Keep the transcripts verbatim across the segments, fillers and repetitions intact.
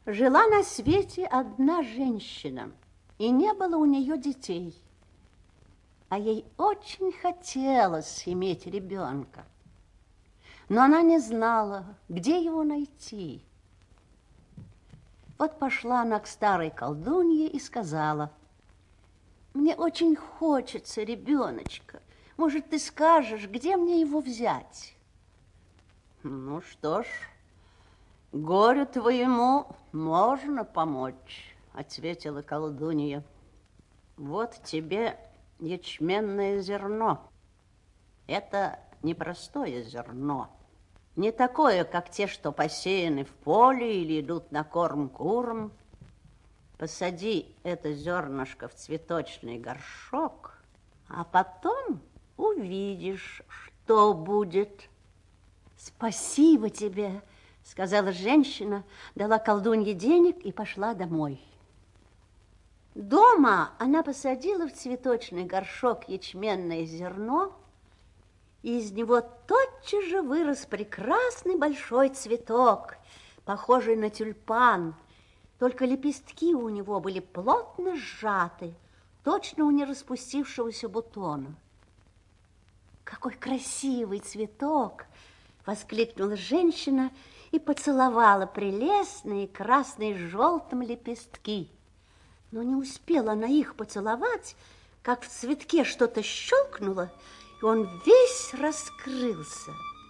Жила на свете одна женщина, и не было у нее детей. А ей очень хотелось иметь ребенка. Но она не знала, где его найти. Вот пошла она к старой колдунье и сказала: «Мне очень хочется ребеночка. Может, ты скажешь, где мне его взять?» «Ну что ж, горю твоему можно помочь», — ответила колдунья. «Вот тебе ячменное зерно. Это непростое зерно, не такое, как те, что посеяны в поле или идут на корм курам. Посади это зернышко в цветочный горшок, а потом увидишь, что будет». «Спасибо тебе», — сказала женщина, дала колдунье денег и пошла домой. Дома она посадила в цветочный горшок ячменное зерно, и из него тотчас же вырос прекрасный большой цветок, похожий на тюльпан, только лепестки у него были плотно сжаты, точно у нераспустившегося бутона. «Какой красивый цветок!» — воскликнула женщина и поцеловала прелестные красные с желтым лепестки. Но не успела она их поцеловать, как в цветке что-то щелкнуло, и он весь раскрылся.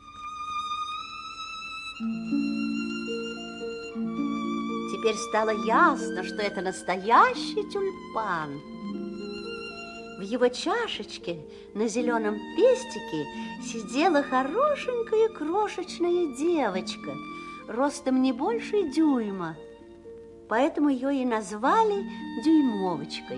Теперь стало ясно, что это настоящий тюльпан. В его чашечке на зеленом пестике сидела хорошенькая крошечная девочка, ростом не больше дюйма, поэтому ее и назвали Дюймовочкой.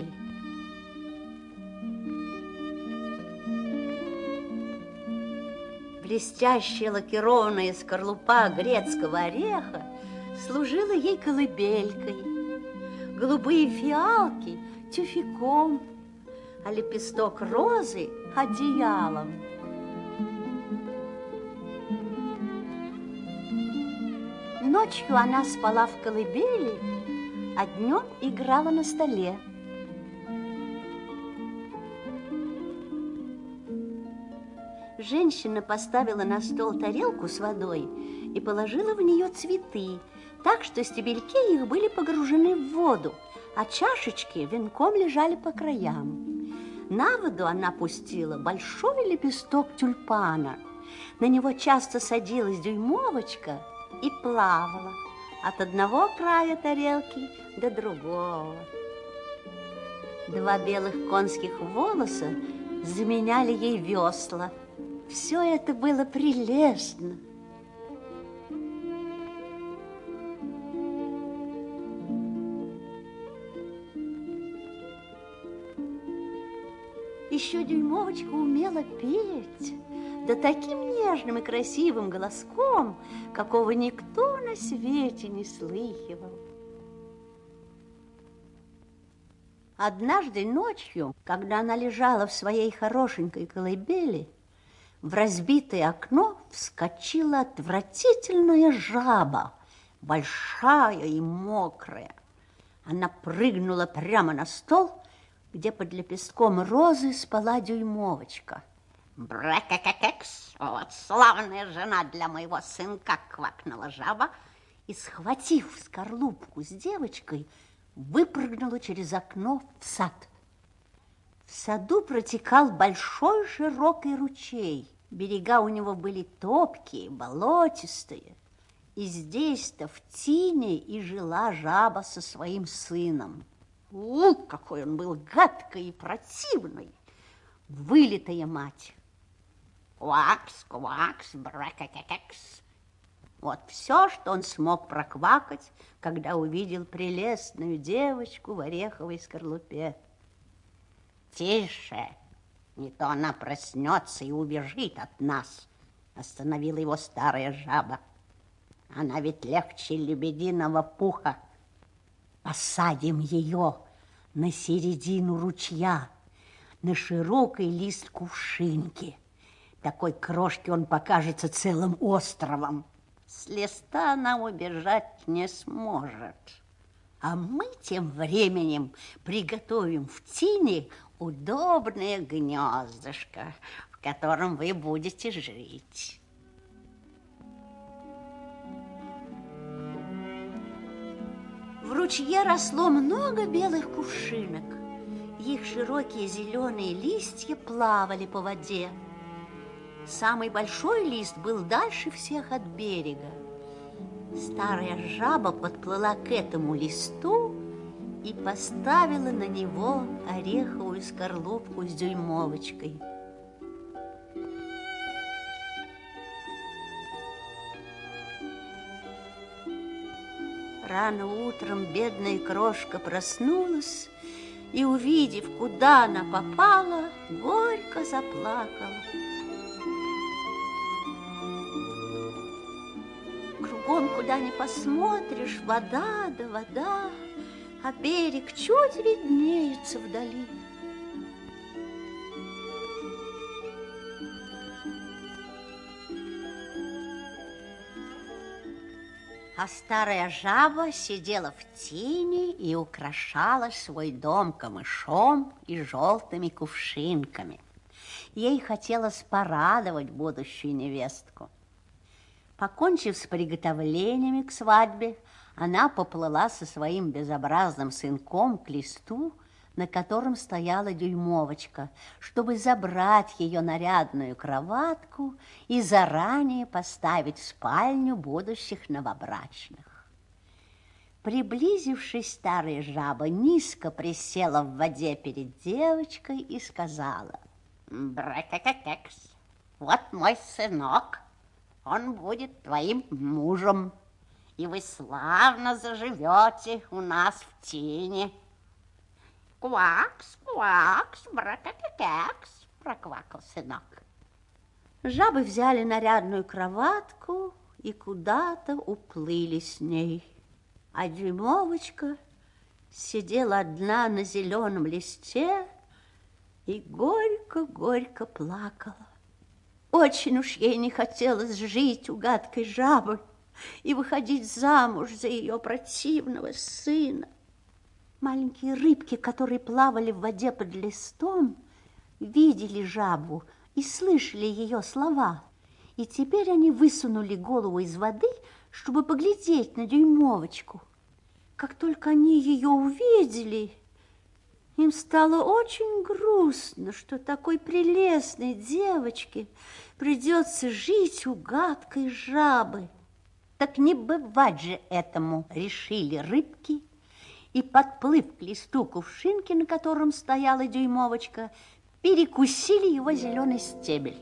Блестящая лакированная скорлупа грецкого ореха служила ей колыбелькой, голубые фиалки – тюфяком, а лепесток розы – одеялом. Ночью она спала в колыбели, а днем играла на столе. Женщина поставила на стол тарелку с водой и положила в нее цветы, так что стебельки их были погружены в воду, а чашечки венком лежали по краям. На воду она пустила большой лепесток тюльпана. На него часто садилась Дюймовочка и плавала от одного края тарелки до другого. Два белых конских волоса заменяли ей весла. Все это было прелестно. Еще Дюймовочка умела петь, да таким нежным и красивым голоском, какого никто на свете не слыхивал. Однажды ночью, когда она лежала в своей хорошенькой колыбели, в разбитое окно вскочила отвратительная жаба, большая и мокрая. Она прыгнула прямо на стол, где под лепестком розы спала Дюймовочка. «Брекекекекс, вот славная жена для моего сынка!» — квакнула жаба и, схватив скорлупку с девочкой, выпрыгнула через окно в сад. В саду протекал большой широкий ручей. Берега у него были топкие, болотистые. И здесь-то в тине и жила жаба со своим сыном. У, какой он был гадкий и противный! Вылитая мать. Квакс, квакс, брекекекекс. Вот все, что он смог проквакать, когда увидел прелестную девочку в ореховой скорлупе. «Тише, не то она проснется и убежит от нас», — остановила его старая жаба. «Она ведь легче лебединого пуха. Посадим ее на середину ручья, на широкий лист кувшинки. Такой крошки он покажется целым островом. С листа она убежать не сможет. А мы тем временем приготовим в тине удобное гнездышко, в котором вы будете жить. В ручье росло много белых кувшинок. Их широкие зеленые листья плавали по воде. Самый большой лист был дальше всех от берега. Старая жаба подплыла к этому листу и поставила на него ореховую скорлупку с дюймовочкой. Рано утром бедная крошка проснулась и, увидев, куда она попала, горько заплакала. Кругом, куда ни посмотришь, вода да вода, а берег чуть виднеется вдали. А старая жаба сидела в тени и украшала свой дом камышом и желтыми кувшинками. Ей хотелось порадовать будущую невестку. Покончив с приготовлениями к свадьбе, она поплыла со своим безобразным сынком к листу, на котором стояла дюймовочка, чтобы забрать ее нарядную кроватку и заранее поставить в спальню будущих новобрачных. Приблизившись, старая жаба низко присела в воде перед девочкой и сказала: «Бракакакекс, вот мой сынок, он будет твоим мужем, и вы славно заживете у нас в тени». «Квакс, квакс, бракакакекс», проквакал сынок. Жабы взяли нарядную кроватку и куда-то уплыли с ней. А дюймовочка сидела одна на зеленом листе и горько-горько плакала. Очень уж ей не хотелось жить у гадкой жабы и выходить замуж за ее противного сына. Маленькие рыбки, которые плавали в воде под листом, видели жабу и слышали ее слова. И теперь они высунули голову из воды, чтобы поглядеть на дюймовочку. Как только они ее увидели, им стало очень грустно, что такой прелестной девочке придется жить у гадкой жабы. Так не бывать же этому, решили рыбки, и, подплыв к листу кувшинки, на котором стояла дюймовочка, перекусили его зеленый стебель.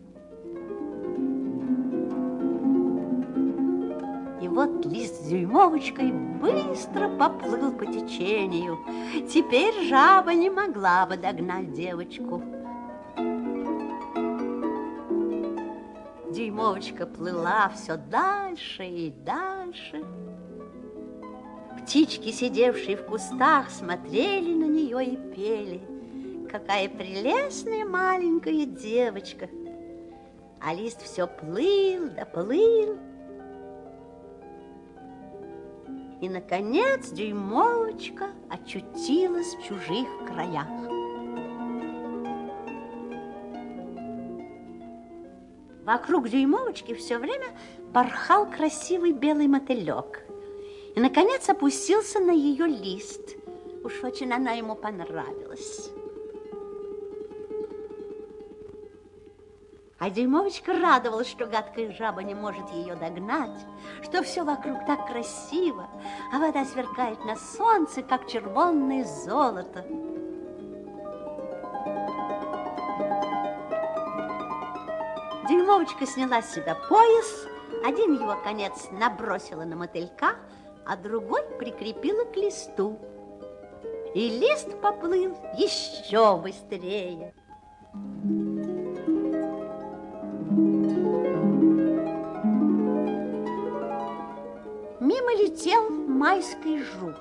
И вот лист с дюймовочкой быстро поплыл по течению. Теперь жаба не могла бы догнать девочку. Дюймовочка плыла все дальше и дальше. Птички, сидевшие в кустах, смотрели на нее и пели: «Какая прелестная маленькая девочка!» А лист все плыл да плыл. И, наконец, дюймовочка очутилась в чужих краях. Вокруг дюймовочки все время порхал красивый белый мотылек. И, наконец, опустился на ее лист. Уж очень она ему понравилась. А дюймовочка радовалась, что гадкая жаба не может ее догнать, что все вокруг так красиво, а вода сверкает на солнце, как червонное золото. Дюймовочка сняла с себя пояс, один его конец набросила на мотылька, а другой прикрепила к листу. И лист поплыл еще быстрее. Мимо летел майский жук.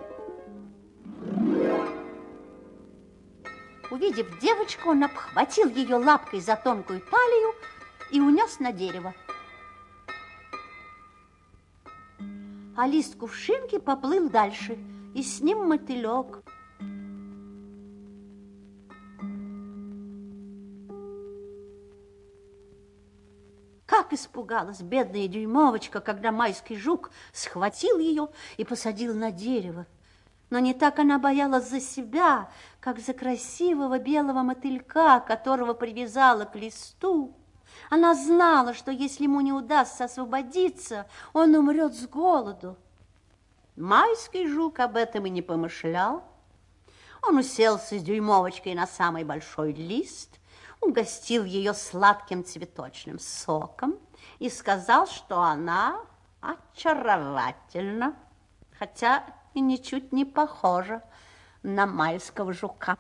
Увидев девочку, он обхватил ее лапкой за тонкую талию и унес на дерево. а лист кувшинки поплыл дальше, и с ним мотылек. Как испугалась бедная дюймовочка, когда майский жук схватил ее и посадил на дерево. Но не так она боялась за себя, как за красивого белого мотылька, которого привязала к листу. Она знала, что если ему не удастся освободиться, он умрет с голоду. Майский жук об этом и не помышлял. Он уселся с дюймовочкой на самый большой лист, угостил ее сладким цветочным соком и сказал, что она очаровательна, хотя и ничуть не похожа на майского жука.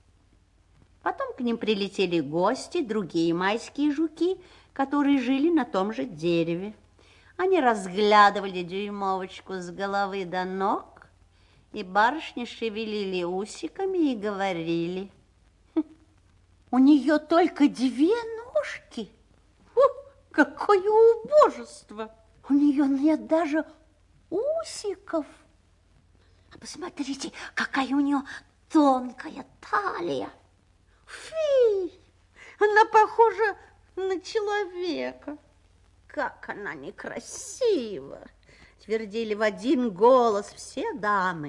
Потом к ним прилетели гости, другие майские жуки, которые жили на том же дереве. Они разглядывали дюймовочку с головы до ног, и барышни шевелили усиками и говорили: у нее только две ножки. Фу, какое убожество! У нее нет даже усиков. А посмотрите, какая у нее тонкая талия. Фи, она похожа на человека. Как она некрасива, твердили в один голос все дамы.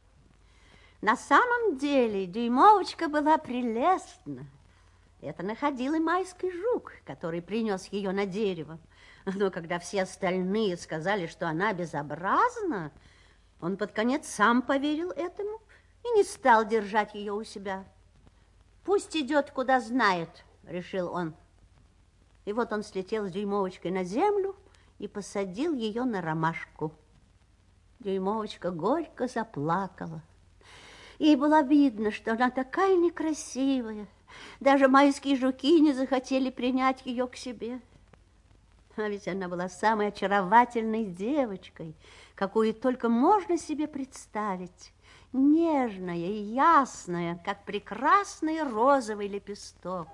На самом деле дюймовочка была прелестна. Это находил и майский жук, который принес ее на дерево. Но когда все остальные сказали, что она безобразна, он под конец сам поверил этому и не стал держать ее у себя. «Пусть идет, куда знает», — решил он. И вот он слетел с дюймовочкой на землю и посадил ее на ромашку. Дюймовочка горько заплакала. Ей было видно, что она такая некрасивая. Даже майские жуки не захотели принять ее к себе. А ведь она была самой очаровательной девочкой, какую только можно себе представить. Нежная и ясная, как прекрасный розовый лепесток.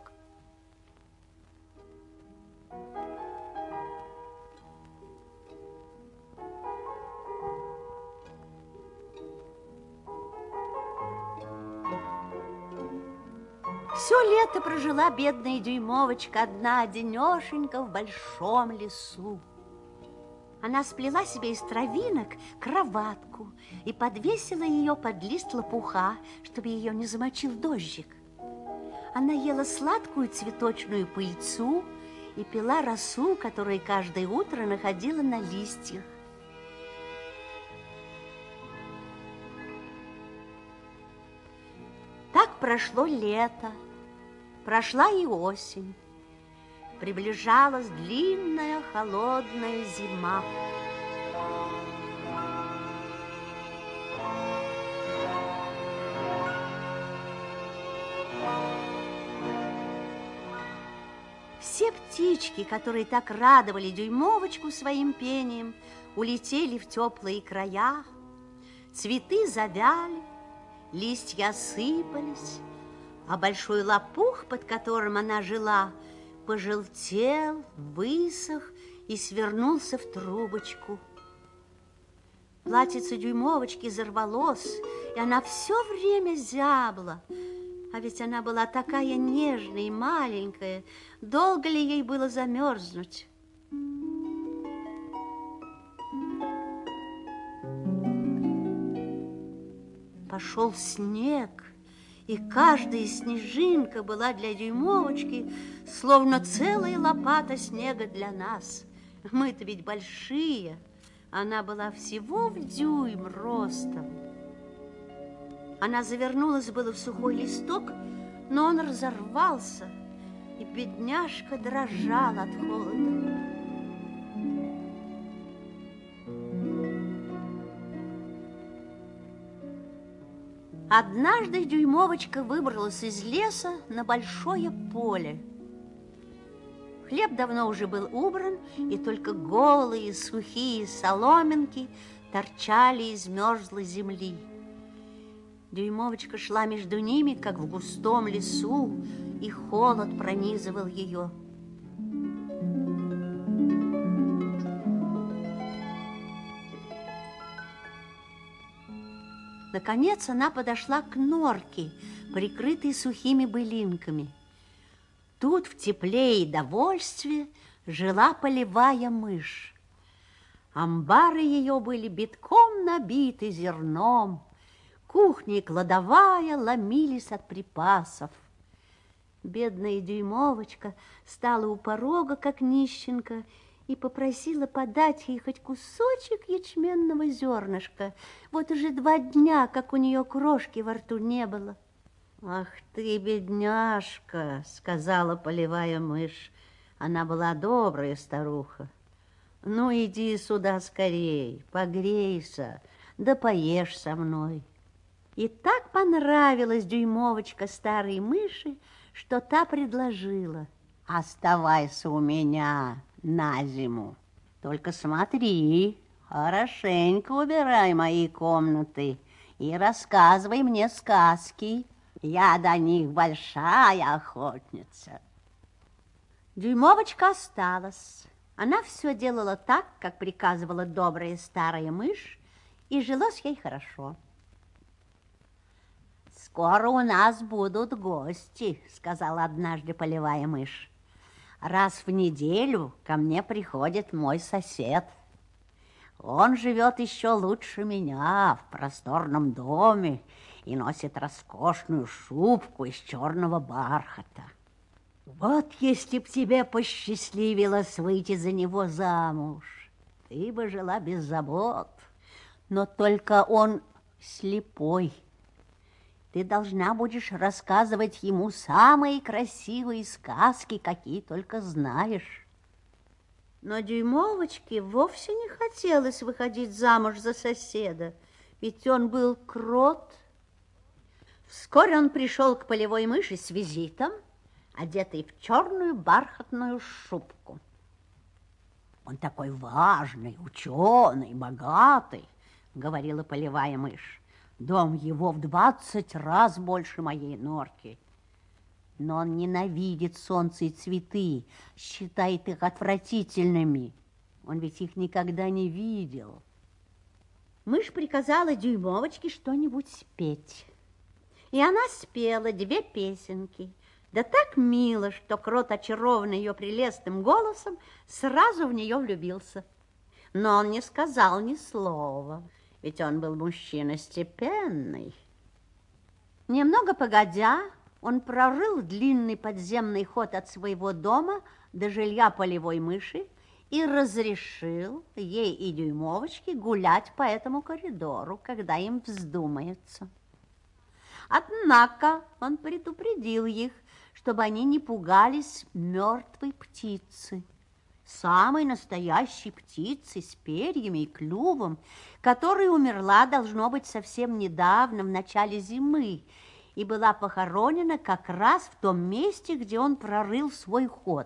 Все лето прожила бедная дюймовочка одна-одинешенька в большом лесу. Она сплела себе из травинок кроватку и подвесила ее под лист лопуха, чтобы ее не замочил дождик. Она ела сладкую цветочную пыльцу и пила росу, которую каждое утро находила на листьях. Так прошло лето, прошла и осень. Приближалась длинная холодная зима. Все птички, которые так радовали дюймовочку своим пением, улетели в теплые края. Цветы завяли, листья осыпались, а большой лопух, под которым она жила, пожелтел, высох и свернулся в трубочку. Платьице дюймовочки зарвалось, и она все время зябла. А ведь она была такая нежная и маленькая. Долго ли ей было замерзнуть? Пошел снег, и каждая снежинка была для дюймовочки словно целая лопата снега для нас. Мы-то ведь большие, она была всего в дюйм ростом. Она завернулась было в сухой листок, но он разорвался, и бедняжка дрожала от холода. Однажды дюймовочка выбралась из леса на большое поле. Хлеб давно уже был убран, и только голые сухие соломинки торчали из мерзлой земли. Дюймовочка шла между ними, как в густом лесу, и холод пронизывал ее. Наконец она подошла к норке, прикрытой сухими былинками. Тут в тепле и довольстве жила полевая мышь. Амбары ее были битком набиты зерном, кухня и кладовая ломились от припасов. Бедная дюймовочка стала у порога, как нищенка, и попросила подать ей хоть кусочек ячменного зернышка. Вот уже два дня, как у нее крошки во рту не было. «Ах ты, бедняжка!» — сказала полевая мышь. Она была добрая старуха. «Ну, иди сюда скорей, погрейся, да поешь со мной». И так понравилась дюймовочка старой мыши, что та предложила: «Оставайся у меня на зиму. Только смотри, хорошенько убирай мои комнаты и рассказывай мне сказки. Я до них большая охотница». Дюймовочка осталась. Она все делала так, как приказывала добрая старая мышь, и жилось ей хорошо. «Скоро у нас будут гости», — сказала однажды полевая мышь. «Раз в неделю ко мне приходит мой сосед. Он живет еще лучше меня в просторном доме и носит роскошную шубку из черного бархата. Вот если б тебе посчастливилось выйти за него замуж, ты бы жила без забот, но только он слепой. Ты должна будешь рассказывать ему самые красивые сказки, какие только знаешь». Но дюймовочке вовсе не хотелось выходить замуж за соседа, ведь он был крот. Вскоре он пришел к полевой мыши с визитом, одетый в черную бархатную шубку. «Он такой важный, ученый, богатый», — говорила полевая мышь. «Дом его в двадцать раз больше моей норки. Но он ненавидит солнце и цветы, считает их отвратительными. Он ведь их никогда не видел». Мышь приказала дюймовочке что-нибудь спеть. И она спела две песенки. Да так мило, что крот, очарованный ее прелестным голосом, сразу в нее влюбился. Но он не сказал ни слова, ведь он был мужчина степенный. Немного погодя, он прорыл длинный подземный ход от своего дома до жилья полевой мыши и разрешил ей и дюймовочке гулять по этому коридору, когда им вздумается. Однако он предупредил их, чтобы они не пугались мертвой птицы, самой настоящей птицы с перьями и клювом, которая умерла, должно быть, совсем недавно, в начале зимы, и была похоронена как раз в том месте, где он прорыл свой ход.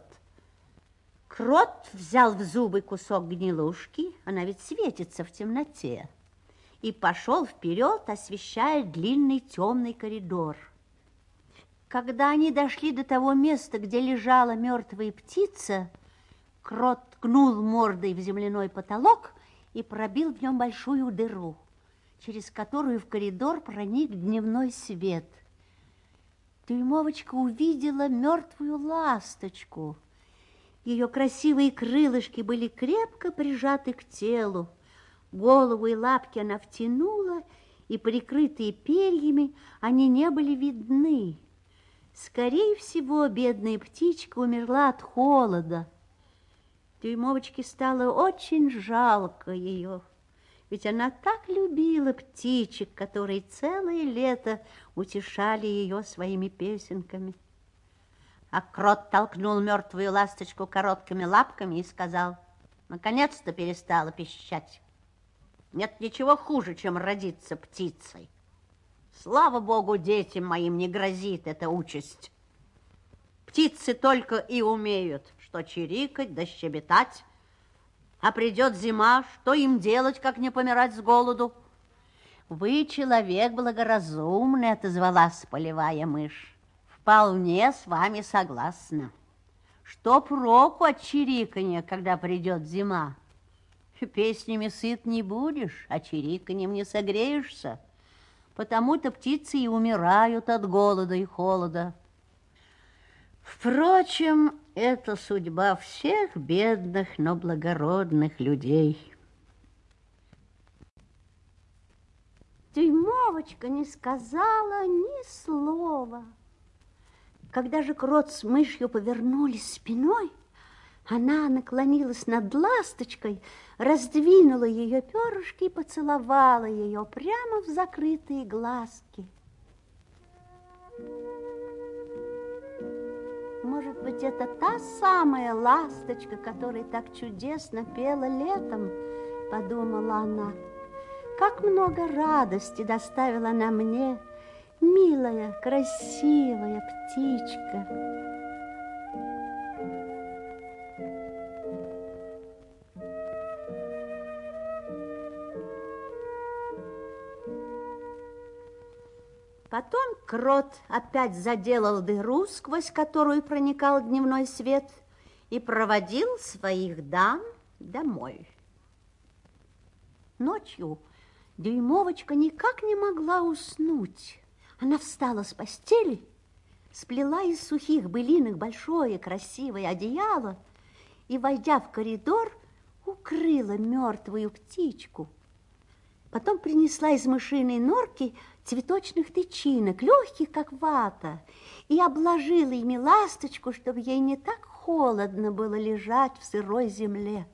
Крот взял в зубы кусок гнилушки, она ведь светится в темноте, и пошел вперед, освещая длинный темный коридор. Когда они дошли до того места, где лежала мертвая птица, крот ткнул мордой в земляной потолок и пробил в нем большую дыру, через которую в коридор проник дневной свет. Дюймовочка увидела мертвую ласточку. Ее красивые крылышки были крепко прижаты к телу. Голову и лапки она втянула, и, прикрытые перьями, они не были видны. Скорее всего, бедная птичка умерла от холода. Дюймовочке стало очень жалко ее, ведь она так любила птичек, которые целое лето утешали ее своими песенками. А крот толкнул мертвую ласточку короткими лапками и сказал: «Наконец-то перестала пищать. Нет ничего хуже, чем родиться птицей. Слава богу, детям моим не грозит эта участь. Птицы только и умеют, что чирикать да щебетать. А придет зима, что им делать, как не помирать с голоду?» «Вы человек благоразумный», — отозвалась полевая мышь. «Вполне с вами согласна. Что проку от чириканья, когда придет зима? Песнями сыт не будешь, а чириканьем не согреешься. Потому-то птицы и умирают от голода и холода. Впрочем, это судьба всех бедных, но благородных людей. Дюймовочка не сказала ни слова. Когда же крот с мышью повернулись спиной, она наклонилась над ласточкой, раздвинула ее перышки и поцеловала ее прямо в закрытые глазки. Может быть, это та самая ласточка, которая так чудесно пела летом, подумала она. Как много радости доставила она мне, милая, красивая птичка. Потом крот опять заделал дыру, сквозь которую проникал дневной свет, и проводил своих дам домой. Ночью Дюймовочка никак не могла уснуть. Она встала с постели, сплела из сухих былинок большое красивое одеяло и, войдя в коридор, укрыла мертвую птичку. Потом принесла из мышиной норки цветочных тычинок, легких, как вата, и обложила ими ласточку, чтобы ей не так холодно было лежать в сырой земле.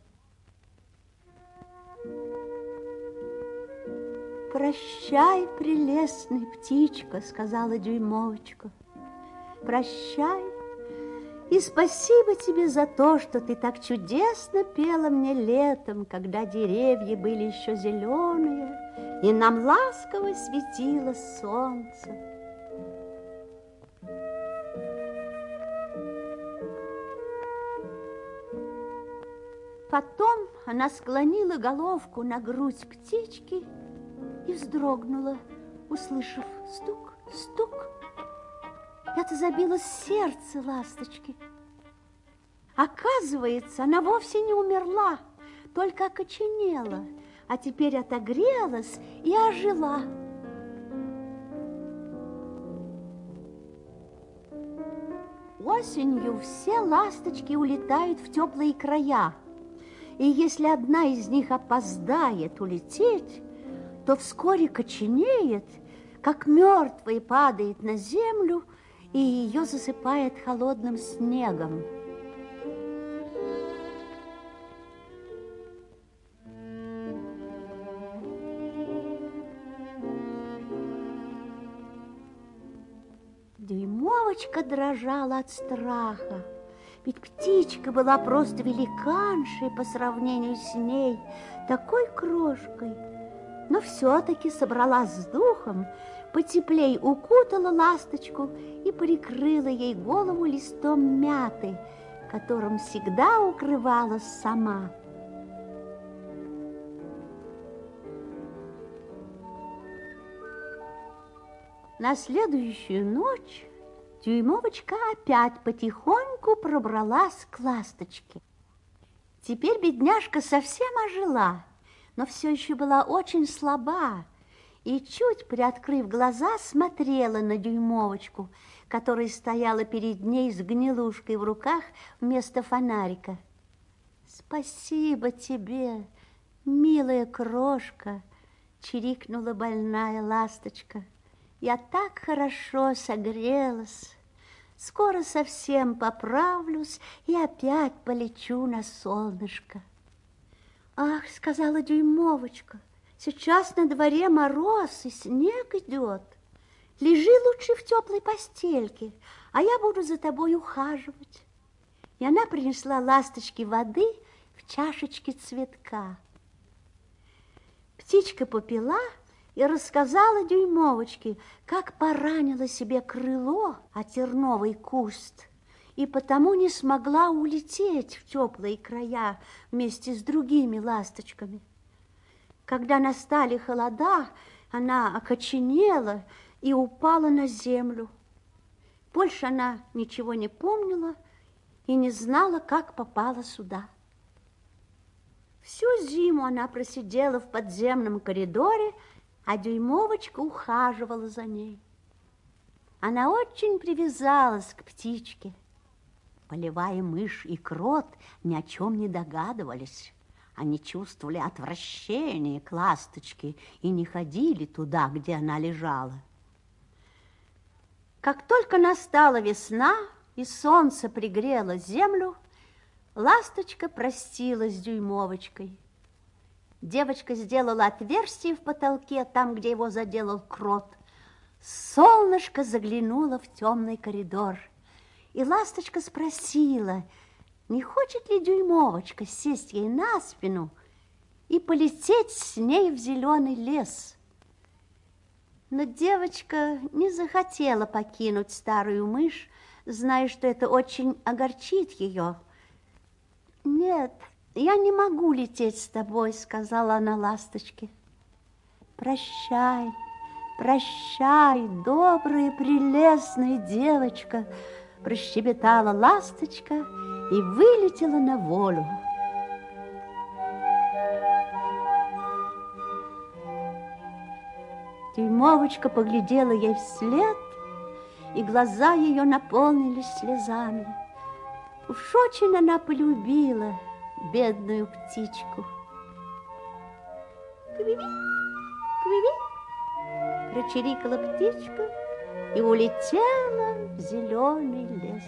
«Прощай, прелестная птичка», — сказала Дюймовочка. «Прощай, и спасибо тебе за то, что ты так чудесно пела мне летом, когда деревья были еще зеленые, и нам ласково светило солнце». Потом она склонила головку на грудь птички и вздрогнула, услышав стук, стук. Это забилось сердце ласточки. Оказывается, она вовсе не умерла, только окоченела, а теперь отогрелась и ожила. Осенью все ласточки улетают в теплые края, и если одна из них опоздает улететь, то вскоре коченеет, как мертвая падает на землю, и ее засыпает холодным снегом. Дюймовочка дрожала от страха, ведь птичка была просто великаншей по сравнению с ней, такой крошкой. Но все-таки собралась с духом, потеплей укутала ласточку и прикрыла ей голову листом мяты, которым всегда укрывалась сама. На следующую ночь Дюймовочка опять потихоньку пробралась к ласточке. Теперь бедняжка совсем ожила, но все еще была очень слаба, и, чуть приоткрыв глаза, смотрела на Дюймовочку, которая стояла перед ней с гнилушкой в руках вместо фонарика. «Спасибо тебе, милая крошка!» — чирикнула больная ласточка. «Я так хорошо согрелась. Скоро совсем поправлюсь и опять полечу на солнышко». «Ах, — сказала Дюймовочка, — сейчас на дворе мороз и снег идет. Лежи лучше в теплой постельке, а я буду за тобой ухаживать». И она принесла ласточке воды в чашечке цветка. Птичка попила и рассказала Дюймовочке, как поранила себе крыло о терновый куст, и потому не смогла улететь в теплые края вместе с другими ласточками. Когда настали холода, она окоченела и упала на землю. Больше она ничего не помнила и не знала, как попала сюда. Всю зиму она просидела в подземном коридоре, а Дюймовочка ухаживала за ней. Она очень привязалась к птичке. Полевая мышь и крот ни о чем не догадывались. Они чувствовали отвращение к ласточке и не ходили туда, где она лежала. Как только настала весна и солнце пригрело землю, ласточка простилась с Дюймовочкой. Девочка сделала отверстие в потолке, там, где его заделал крот. Солнышко заглянуло в темный коридор, и ласточка спросила, не хочет ли Дюймовочка сесть ей на спину и полететь с ней в зеленый лес. Но девочка не захотела покинуть старую мышь, зная, что это очень огорчит ее. «Нет, я не могу лететь с тобой», — сказала она ласточке. «Прощай, прощай, добрая, прелестная девочка», — прощебетала ласточка и вылетела на волю. Дюймовочка поглядела ей вслед, и глаза ее наполнились слезами. Уж очень она полюбила бедную птичку. «Кви-ви, кви-ви», прочирикала птичка и улетела в зеленый лес.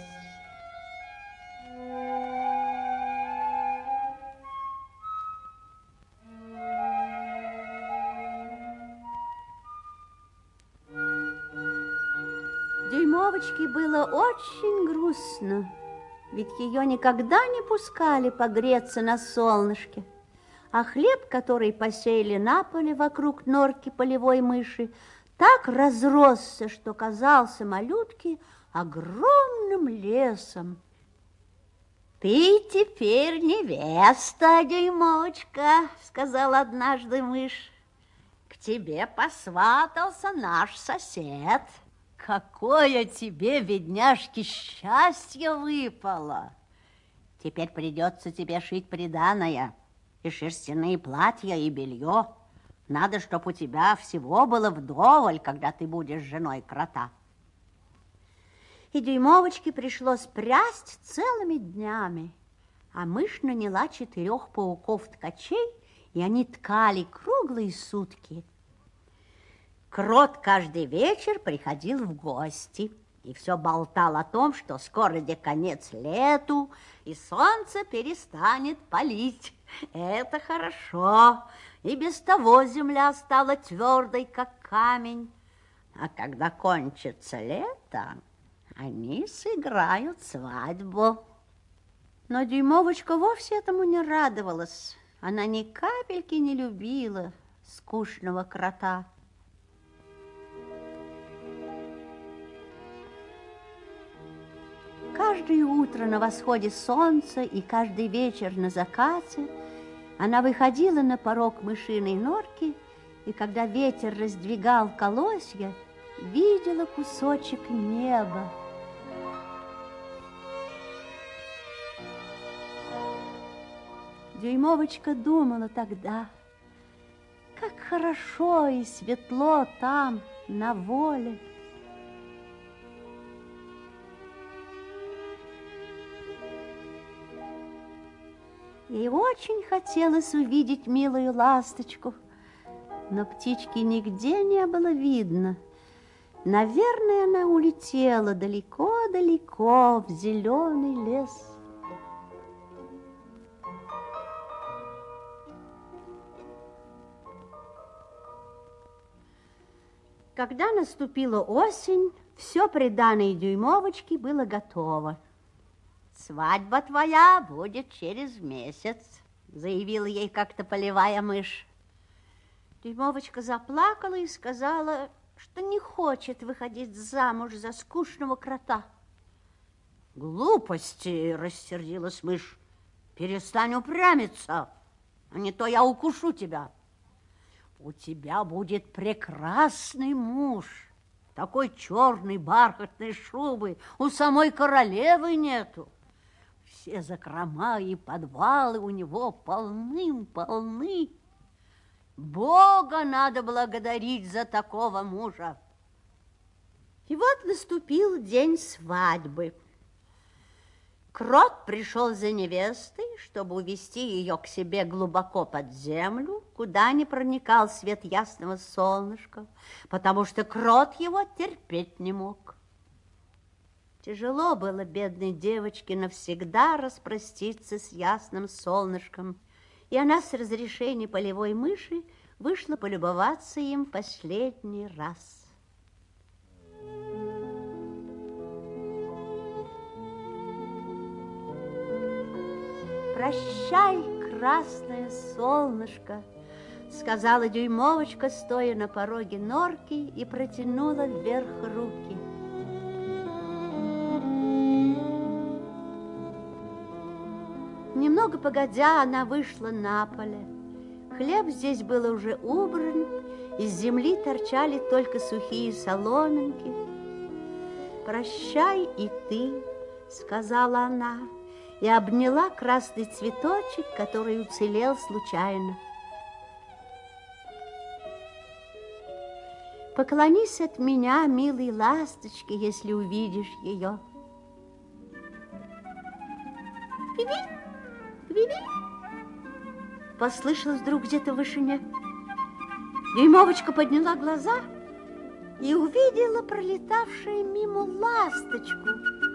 Дюймовочке было очень грустно, ведь ее никогда не пускали погреться на солнышке, а хлеб, который посеяли на поле вокруг норки полевой мыши, так разросся, что казался малютке огромным лесом. «Ты теперь невеста, Дюймовочка», — сказала однажды мышь. «К тебе посватался наш сосед». «Какое тебе, бедняжке, счастье выпало! Теперь придется тебе шить приданое, и шерстяные платья, и белье. Надо, чтобы у тебя всего было вдоволь, когда ты будешь женой крота». И Дюймовочке пришлось прясть целыми днями, а мышь наняла четырех пауков-ткачей, и они ткали круглые сутки. Крот каждый вечер приходил в гости и все болтал о том, что скоро де конец лету, и солнце перестанет палить. Это хорошо, и без того земля стала твердой, как камень. А когда кончится лето, они сыграют свадьбу. Но Дюймовочка вовсе этому не радовалась. Она ни капельки не любила скучного крота. Каждое утро на восходе солнца и каждый вечер на закате она выходила на порог мышиной норки, и когда ветер раздвигал колосья, видела кусочек неба. Дюймовочка думала тогда, как хорошо и светло там, на воле. Ей очень хотелось увидеть милую ласточку, но птички нигде не было видно. Наверное, она улетела далеко-далеко в зеленый лес. Когда наступила осень, все приданое Дюймовочки было готово. «Свадьба твоя будет через месяц», — заявила ей как-то полевая мышь. Дюймовочка заплакала и сказала, что не хочет выходить замуж за скучного крота. «Глупости!» — рассердилась мышь. «Перестань упрямиться, а не то я укушу тебя. У тебя будет прекрасный муж, такой черной бархатной шубы у самой королевы нету. Все закрома и подвалы у него полным-полны. Бога надо благодарить за такого мужа. И вот наступил день свадьбы. Крот пришел за невестой, чтобы увести ее к себе глубоко под землю, куда не проникал свет ясного солнышка, потому что крот его терпеть не мог. Тяжело было бедной девочке навсегда распроститься с ясным солнышком, и она с разрешения полевой мыши вышла полюбоваться им последний раз. «Прощай, красное солнышко», — сказала дюймовочка, стоя на пороге норки, и протянула вверх руки. Немного погодя, она вышла на поле. Хлеб здесь был уже убран, из земли торчали только сухие соломинки. «Прощай и ты», — сказала она, и обняла красный цветочек, который уцелел случайно. «Поклонись от меня, милой ласточке, если увидишь ее». «Кви-ви! Кви-ви!» Послышалось вдруг где-то в вышине. Дюймовочка подняла глаза и увидела пролетавшую мимо ласточку.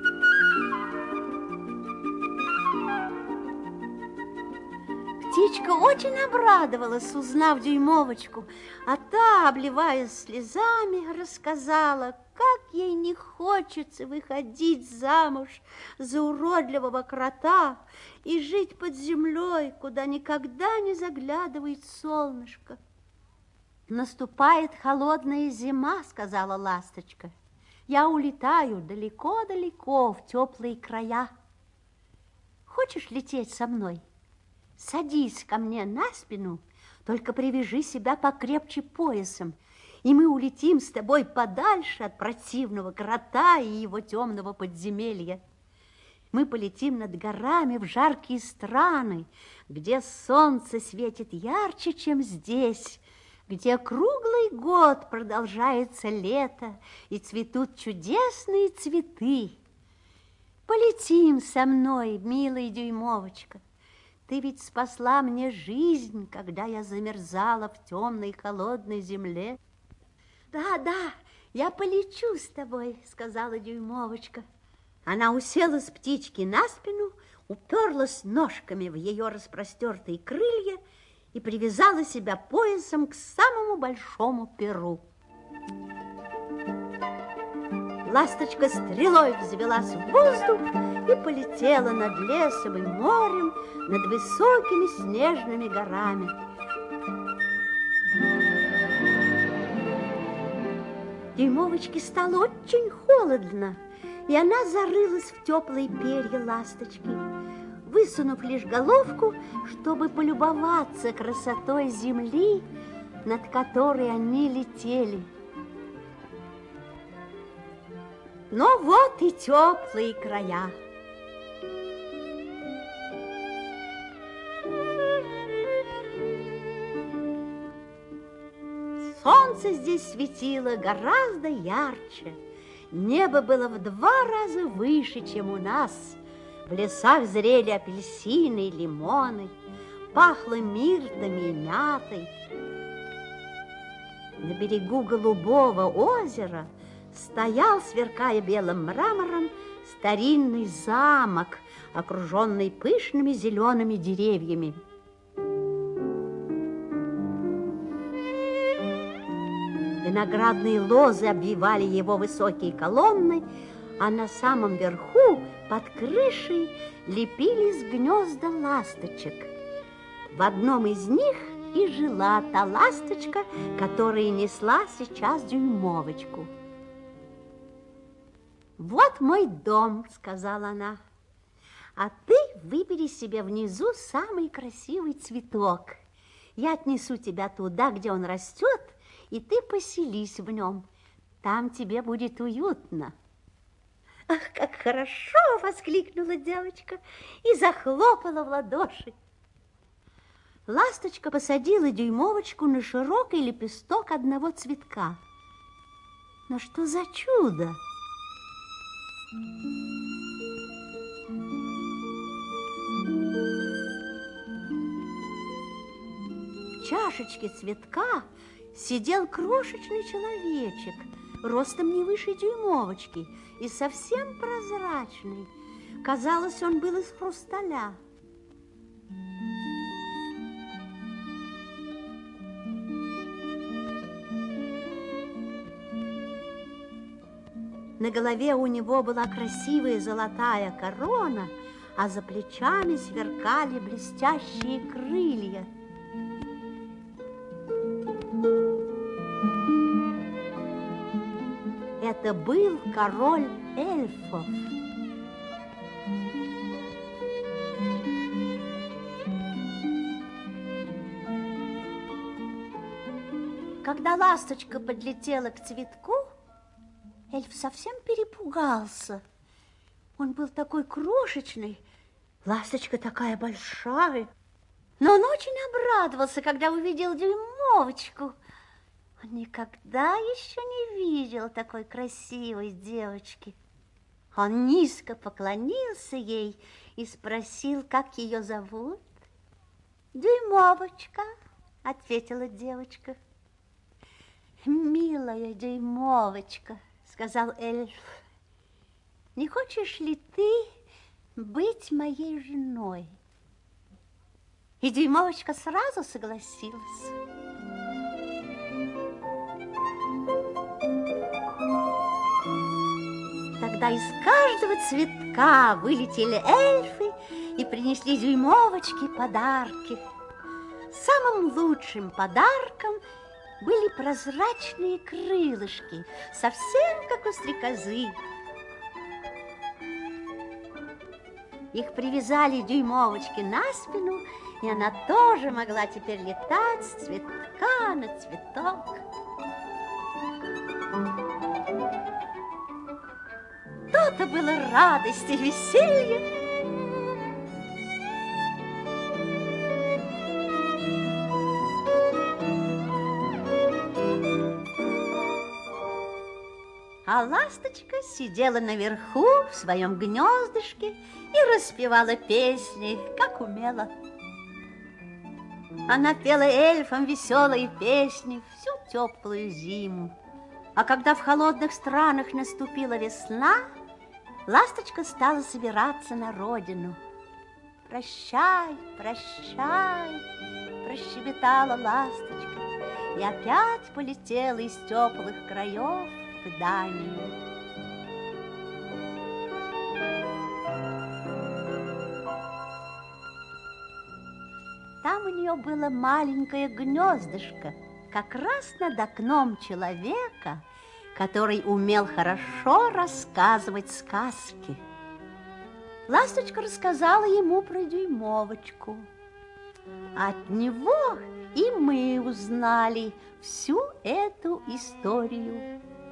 Птичка очень обрадовалась, узнав дюймовочку, а та, обливаясь слезами, рассказала, как ей не хочется выходить замуж за уродливого крота и жить под землей, куда никогда не заглядывает солнышко. «Наступает холодная зима», — сказала ласточка. «Я улетаю далеко-далеко в теплые края. Хочешь лететь со мной? Садись ко мне на спину, только привяжи себя покрепче поясом, и мы улетим с тобой подальше от противного крота и его темного подземелья. Мы полетим над горами в жаркие страны, где солнце светит ярче, чем здесь, где круглый год продолжается лето и цветут чудесные цветы. Полетим со мной, милая дюймовочка. Ты ведь спасла мне жизнь, когда я замерзала в темной холодной земле». «Да, да, я полечу с тобой», — сказала дюймовочка. Она уселась с птички на спину, уперлась ножками в ее распростертые крылья и привязала себя поясом к самому большому перу. Ласточка стрелой взвелась в воздух и полетела над лесом и морем, над высокими снежными горами. Дюймовочке стало очень холодно, и она зарылась в теплые перья ласточки, высунув лишь головку, чтобы полюбоваться красотой земли, над которой они летели. Но вот и теплые края. Солнце здесь светило гораздо ярче. Небо было в два раза выше, чем у нас. В лесах зрели апельсины и лимоны, пахло миртами и мятой. На берегу голубого озера стоял, сверкая белым мрамором, старинный замок, окруженный пышными зелеными деревьями. Виноградные лозы обвивали его высокие колонны, а на самом верху, под крышей, лепились гнезда ласточек. В одном из них и жила та ласточка, которая несла сейчас дюймовочку. «Вот мой дом», — сказала она, — «а ты выбери себе внизу самый красивый цветок. Я отнесу тебя туда, где он растет, и ты поселись в нем. Там тебе будет уютно». «Ах, как хорошо!» — воскликнула девочка и захлопала в ладоши. Ласточка посадила дюймовочку на широкий лепесток одного цветка. Но что за чудо? В чашечке цветка сидел крошечный человечек, ростом не выше дюймовочки и совсем прозрачный. Казалось, он был из хрусталя. На голове у него была красивая золотая корона, а за плечами сверкали блестящие крылья. Это был король эльфов. Когда ласточка подлетела к цветку, эльф совсем перепугался. Он был такой крошечный, ласточка такая большая. Но он очень обрадовался, когда увидел дюймовочку. Он никогда еще не видел такой красивой девочки. Он низко поклонился ей и спросил, как ее зовут. «Дюймовочка», — ответила девочка. «Милая дюймовочка», — сказал эльф, — «не хочешь ли ты быть моей женой?» И дюймовочка сразу согласилась. Тогда из каждого цветка вылетели эльфы и принесли дюймовочке подарки. Самым лучшим подарком были прозрачные крылышки, совсем как у стрекозы. Их привязали дюймовочке на спину, и она тоже могла теперь летать с цветка на цветок. То-то было радость и веселье. А ласточка сидела наверху в своем гнездышке и распевала песни, как умела. Она пела эльфам веселые песни всю теплую зиму. А когда в холодных странах наступила весна, ласточка стала собираться на родину. «Прощай, прощай», – прощебетала ласточка, и опять полетела из теплых краев в Данию. Там у нее было маленькое гнездышко, как раз над окном человека, который умел хорошо рассказывать сказки. Ласточка рассказала ему про дюймовочку. От него и мы узнали всю эту историю.